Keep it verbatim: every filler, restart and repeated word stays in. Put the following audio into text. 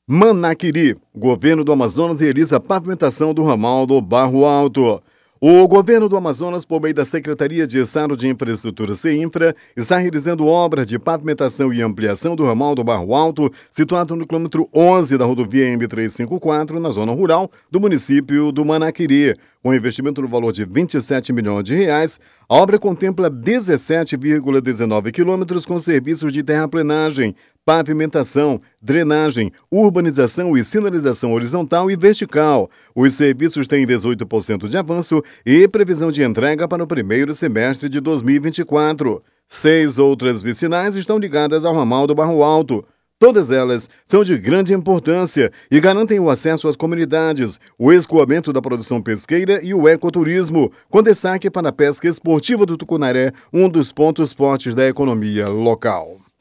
Manaquiri, governo do Amazonas realiza a pavimentação do ramal do Barro Alto. O governo do Amazonas, por meio da Secretaria de Estado de Infraestrutura CEINFRA, está realizando obras de pavimentação e ampliação do ramal do Barro Alto, situado no quilômetro onze da rodovia M trezentos e cinquenta e quatro, na zona rural do município do Manaquiri. Com investimento no valor de vinte e sete milhões de reais, a obra contempla dezessete vírgula dezenove quilômetros com serviços de terraplenagem, pavimentação, drenagem, urbanização e sinalização horizontal e vertical. Os serviços têm dezoito por cento de avanço e previsão de entrega para o primeiro semestre de dois mil e vinte e quatro. Seis outras vicinais estão ligadas ao ramal do Barro Alto. Todas elas são de grande importância e garantem o acesso às comunidades, o escoamento da produção pesqueira e o ecoturismo, com destaque para a pesca esportiva do tucunaré, um dos pontos fortes da economia local.